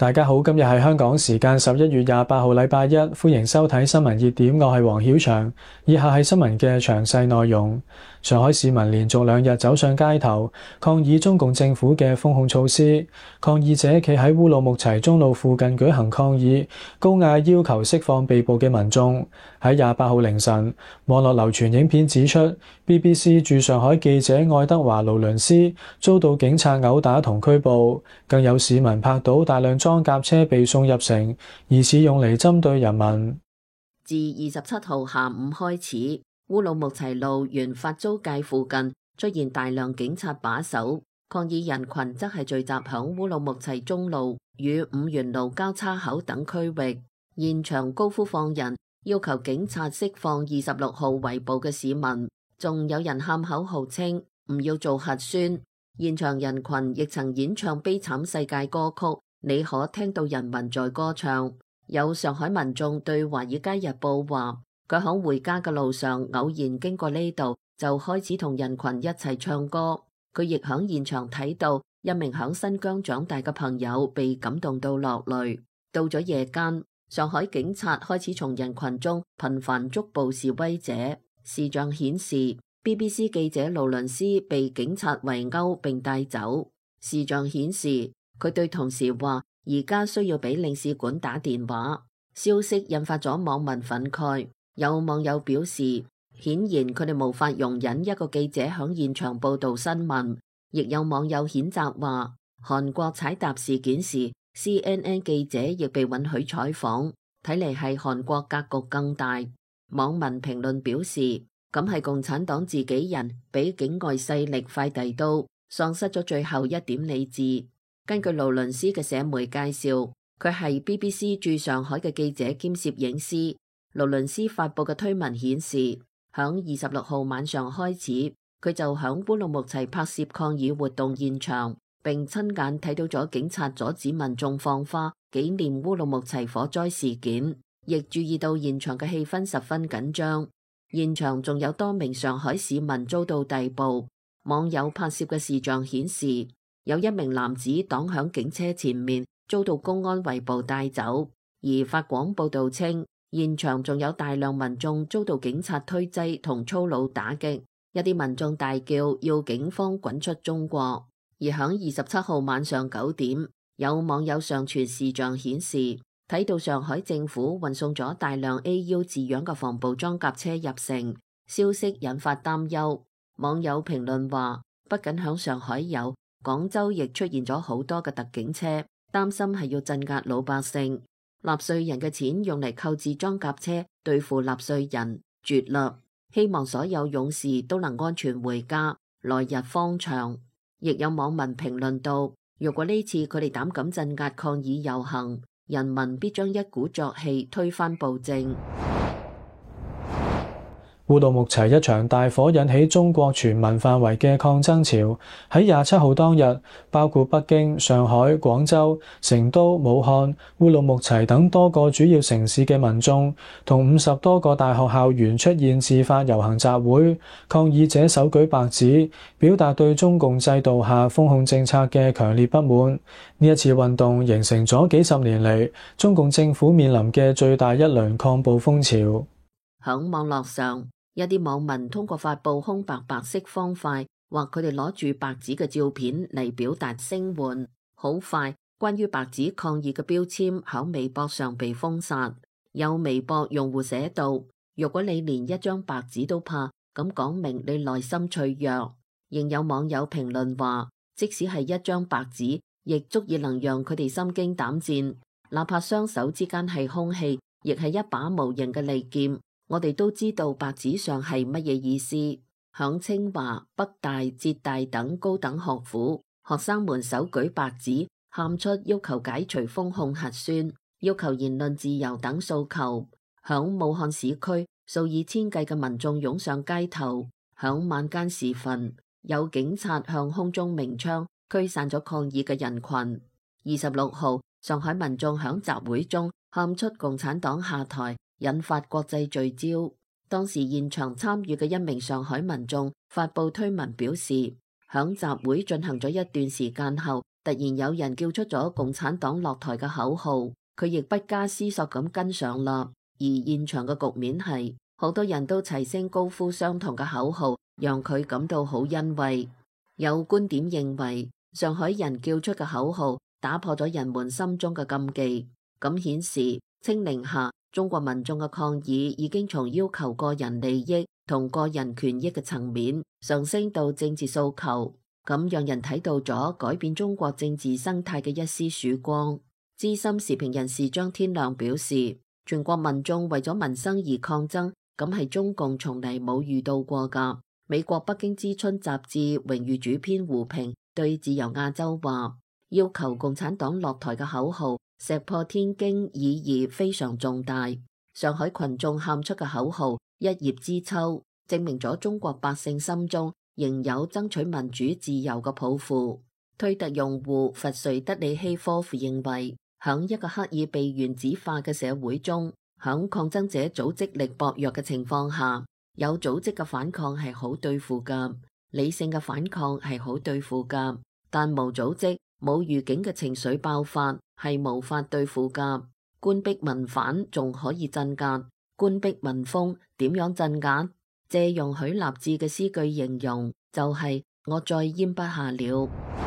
大家好，今日係香港時間11月28號禮拜一，歡迎收睇新聞熱點，我係黃曉翔。以下係新聞嘅詳細內容。上海市民連續2日走上街頭，抗議中共政府嘅封控措施。抗議者企喺烏魯木齊中路附近舉行抗議，高嗌要求釋放被捕嘅民眾。喺28號凌晨，網絡流傳影片指出 BBC 駐上海記者愛德華勞倫斯遭到警察毆打同拘捕，更有市民拍到大量裝甲車被送入城，疑似用嚟針對人民。 自27號下午開始，烏魯木齊路原發租界附近出現大量警察把守，抗議人群則係聚集響烏魯木齊中路與五原路交叉口等區域，現場高呼放人，要求警察釋放26號圍捕嘅市民，仲有人喊口號稱唔要做核酸。現場人群亦曾演唱悲慘世界歌曲，你可聽到人民在歌唱。有上海民眾對《華爾街日報》話，佢響回家嘅路上偶然經過呢度，就開始同人群一齊唱歌。佢亦響現場睇到一名響新疆長大嘅朋友被感動到落淚。到咗夜間，上海警察開始從人群中頻繁捉捕示威者。視像顯示 BBC 記者勞倫斯被警察圍毆並帶走。視像顯示佢對同事話，而家需要俾領事館打電話。消息引發咗網民憤慨，有網友表示，顯然佢哋無法容忍一個記者響現場報道新聞。亦有網友譴責話，韓國踩踏事件時 CNN 記者亦被允許採訪，睇嚟係韓國格局更大。網民評論表示，咁係共產黨自己人俾境外勢力快遞刀，喪失咗最後一點理智。根據勞倫斯嘅社媒介紹，佢係 BBC 駐上海嘅記者兼攝影師。勞倫斯發佈嘅推文顯示，響26號晚上開始，佢就響烏魯木齊拍攝抗議活動現場，並親眼睇到咗警察阻止民眾放花紀念烏魯木齊火災事件，亦注意到現場嘅氣氛十分緊張。現場仲有多名上海市民遭到逮捕。網友拍攝嘅視像顯示，有一名男子擋響警車前面，遭到公安圍捕帶走。而法廣報道稱，現場仲有大量民眾遭到警察推擠同粗魯打擊，一啲民眾大叫要警方滾出中國。而響27號晚上9點，有網友上傳視像顯示，睇到上海政府運送咗大量 AU 字樣嘅防暴裝甲車入城，消息引發擔憂。網友評論話，不僅響上海有，廣州亦出現咗好多嘅特警車，擔心係要鎮壓老百姓。納稅人嘅錢用嚟購置裝甲車對付納稅人，絕啦！希望所有勇士都能安全回家，來日方長。亦有網民評論道，如果呢次佢哋膽敢鎮壓抗議遊行，人民必將一鼓作氣推翻暴政。 烏魯木齊一場大火引起中國全民範圍嘅抗爭潮。喺27號當日，包括北京、上海、廣州、成都、武漢、烏魯木齊等多個主要城市嘅民眾同50多個大學校園出現自發遊行集會，抗議者手舉白紙，表達對中共制度下封控政策嘅強烈不滿。呢一次運動形成咗幾十年嚟中共政府面臨嘅最大一輪抗暴風潮。 響網絡上，一啲網民通過發佈空白白色方塊或佢哋攞住白紙嘅照片嚟表達聲援。好快，關於白紙抗議嘅標籤喺微博上被封殺。有微博用戶寫道，如果你連一張白紙都怕，咁講明你內心脆弱。仍有網友評論話，即使係一張白紙，亦足以能讓佢哋心驚膽戰。哪怕雙手之間係空氣，亦係一把無形嘅利劍。我哋都知道白紙上係乜嘢意思。響清華、北大、浙大等高等學府，學生們手舉白紙，喊出要求解除封控核酸、要求言論自由等訴求。響武漢市區，數以千計嘅民眾湧上街頭。響晚間時分，有警察向空中鳴槍，驅散咗抗議嘅人群。26號，上海民眾響集會中喊出共產黨下台，引發國際聚焦。當時現場參與嘅一名上海民眾發佈推文表示，響集會進行咗一段時間後， 突然有人叫出咗共產黨落台嘅口號，佢亦不加思索咁跟上啦。而現場嘅局面係好多人都齊聲高呼相同嘅口號，讓佢感到好欣慰。有觀點認為，上海人叫出嘅口號打破咗人們心中嘅禁忌，咁顯示清零下中國民眾嘅抗議已經從要求個人利益同個人權益嘅層面上升到政治訴求，咁讓人睇到咗改變中國政治生態嘅一絲曙光。資深時評人士張天亮表示，全國民眾為咗民生而抗爭，咁係中共從嚟冇遇到過㗎。美國北京之春雜誌榮譽主編胡平對自由亞洲話，要求共產黨落台嘅口號石破天驚，意義非常重大。上海群眾喊出嘅口號一葉知秋，證明咗中國百姓心中仍有爭取民主自由嘅抱負。推特用戶佛瑞德里希科夫認為，響一個刻意被原子化嘅社會中，響抗爭者組織力薄弱嘅情況下，有組織嘅反抗係好對付噶，理性嘅反抗係好對付噶，但無組織冇預警嘅情緒爆發係無法對付噶。官逼民反仲可以鎮壓，官逼民瘋點樣鎮壓？借用許立志嘅詩句形容，就係我再咽不下了。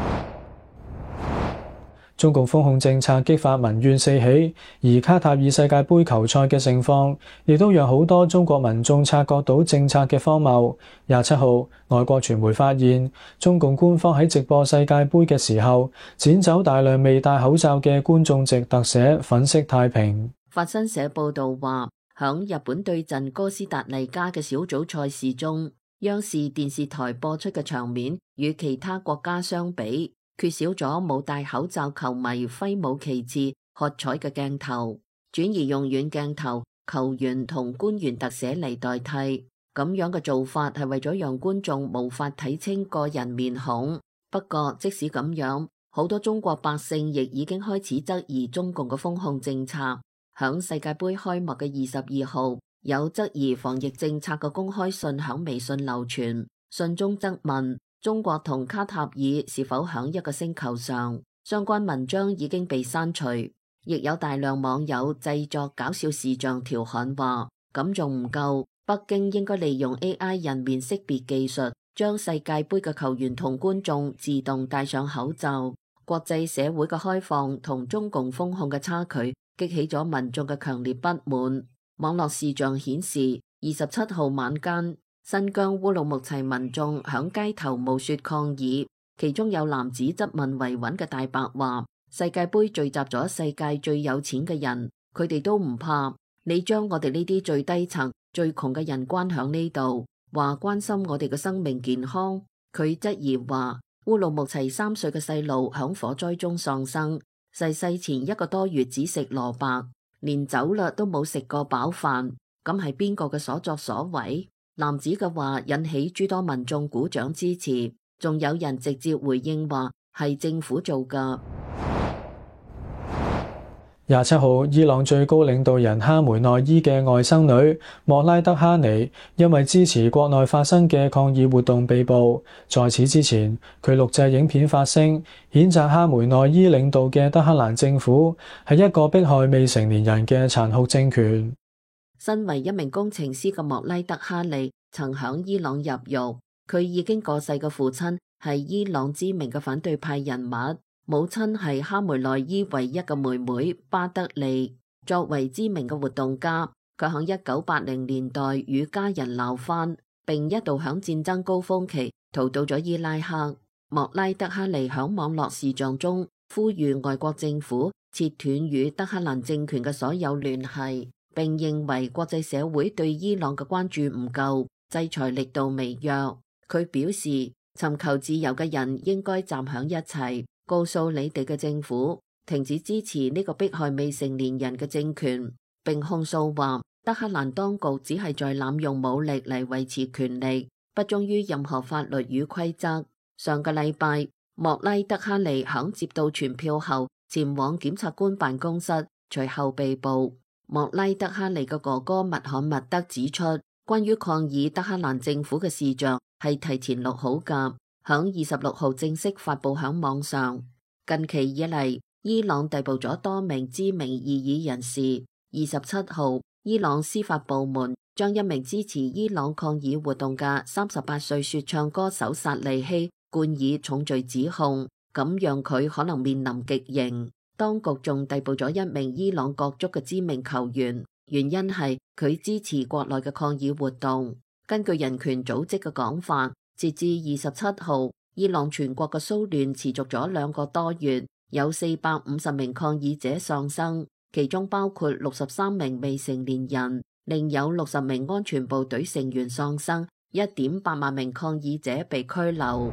中共封控政策激發民怨四起，而卡塔爾世界盃球賽嘅盛況，亦都讓好多中國民眾察覺到政策嘅荒謬。27號，外國傳媒發現，中共官方喺直播世界盃嘅時候，剪走大量未戴口罩嘅觀眾席，特寫粉飾太平。 法新社報道話，響日本對陣哥斯達黎加嘅小組賽事中，央視電視台播出嘅場面與其他國家相比，缺少咗冇戴口罩球迷揮舞旗幟喝彩嘅鏡頭，轉而用遠鏡頭、球員同官員特寫嚟代替。咁樣嘅做法係為咗讓觀眾無法睇清個人面孔。不過即使咁樣，好多中國百姓亦已經開始質疑中共嘅封控政策。響世界盃開幕嘅22號，有質疑防疫政策嘅公開信響微信流傳，信中質問中國同卡塔爾是否響一個星球上，相關文章已經被刪除，亦有大量網友製作搞笑視像調侃話，咁仲唔夠，北京應該利用 AI 人面識別技術，將世界盃嘅球員同觀眾自動戴上口罩。國際社會嘅開放同中共封控嘅差距，激起咗民眾嘅強烈不滿。網絡視像顯示，27號晚間，新疆烏魯木齊民眾響街頭冒雪抗議，其中有男子質問維穩嘅大白話：世界盃聚集咗世界最有錢嘅人，佢哋都唔怕，你將我哋呢啲最低層、最窮嘅人關響呢度，話關心我哋嘅生命健康。佢質疑話，烏魯木齊3歲嘅細路響火災中喪生，逝世前1個多月只食蘿蔔，連酒嘞都冇食過飽飯，咁係邊個嘅所作所為？男子嘅話引起諸多民眾鼓掌支持，仲有人直接回應話係政府做㗎。 27號，伊朗最高領導人哈梅內伊嘅外甥女莫拉德哈尼因為支持國內發生嘅抗議活動被捕。在此之前，佢錄製影片發聲，譴責哈梅內伊領導嘅德黑蘭政府係一個迫害未成年人嘅殘酷政權。 身為一名工程師嘅莫拉德哈尼曾響伊朗入獄，佢已經過世嘅父親係伊朗知名嘅反對派人物，母親係哈梅內伊唯一嘅妹妹巴德利。作為知名嘅活動家，佢響1980年代與家人鬧翻，並一度響戰爭高峰期逃到咗伊拉克。莫拉德哈尼響網絡視像中呼籲外國政府切斷與德黑蘭政權嘅所有聯繫，並認為國際社會對伊朗嘅關注唔夠，制裁力度微弱。佢表示，尋求自由嘅人應該站響一齊，告訴你哋嘅政府停止支持呢個迫害未成年人嘅政權，並控訴話德黑蘭當局只係在濫用武力嚟維持權力，不忠於任何法律與規則。上個禮拜，莫拉德哈尼響接到傳票後前往檢察官辦公室，隨後被捕。莫拉德哈尼嘅哥哥麥罕默德指出，關於抗議德黑蘭政府嘅視像係提前錄好㗎，響26號正式發佈響網上。 近期以嚟，伊朗逮捕咗多名知名異議人士。27號，伊朗司法部門將一名支持伊朗抗議活動嘅38歲說唱歌手薩利希冠以重罪指控，咁讓佢可能面臨極刑。當局仲逮捕咗一名伊朗國足嘅知名球員，原因係佢支持國內嘅抗議活動。根據人權組織嘅講法，截至27號，伊朗全國嘅騷亂持續咗2個多月，有450名抗議者喪生，其中包括63名未成年人，另有60名安全部隊成員喪生，1.8萬名抗議者被拘留。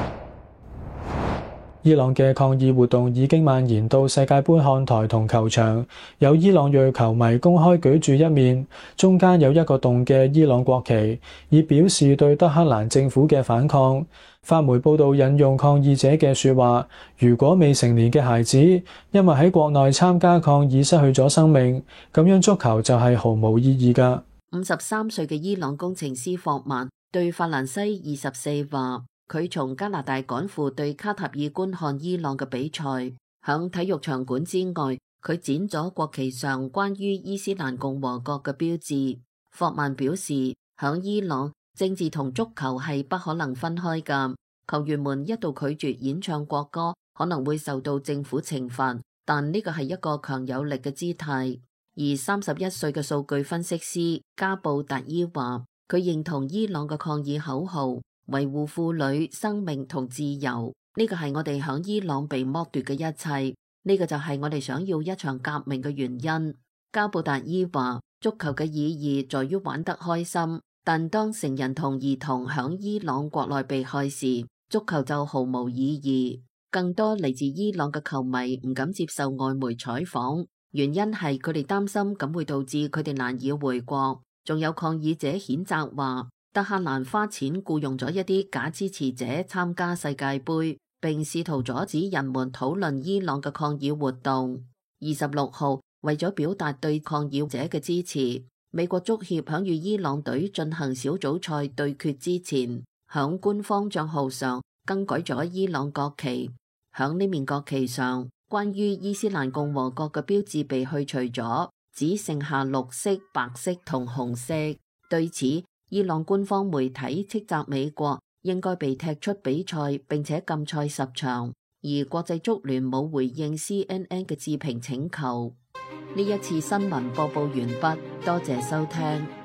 伊朗嘅抗議活動已經蔓延到世界盃看台同球場，有伊朗裔球迷公開舉住一面中間有一個洞嘅伊朗國旗，以表示對德黑蘭政府嘅反抗。法媒報道引用抗議者嘅說話，如果未成年嘅孩子因為喺國內參加抗議失去咗生命，咁樣足球就係毫無意義㗎。 53歲嘅伊朗工程師霍曼對法蘭西24話，佢從加拿大趕赴對卡塔爾觀看伊朗嘅比賽，響體育場館之外，佢剪咗國旗上關於伊斯蘭共和國嘅標誌。霍曼表示，響伊朗，政治同足球係不可能分開㗎。球員們一度拒絕演唱國歌，可能會受到政府懲罰，但呢個係一個強有力嘅姿態。而31歲嘅數據分析師加布達伊話，佢認同伊朗嘅抗議口號，維護婦女生命同自由，呢個係我哋響伊朗被剝奪嘅一切，呢個就係我哋想要一場革命嘅原因。加布達伊話，足球嘅意義在於玩得開心，但當成人同兒童響伊朗國內被害時，足球就毫無意義。更多嚟自伊朗嘅球迷唔敢接受外媒採訪，原因係佢哋擔心咁會導致佢哋難以回國。仲有抗議者譴責話，德黑蘭花錢僱用咗一啲假支持者參加世界盃，並試圖阻止人們討論伊朗嘅抗議活動。26號，為咗表達對抗議者嘅支持，美國足協響與伊朗隊進行小組賽對決之前，響官方賬號上更改咗伊朗國旗。響呢面國旗上，關於伊斯蘭共和國嘅標誌被去除咗，只剩下綠色、白色同紅色。對此，伊朗官方媒體斥責美國應該被踢出比賽，並且禁賽10場。而國際足聯冇回應 CNN 嘅置評請求。呢一次新聞播報完畢，多謝收聽。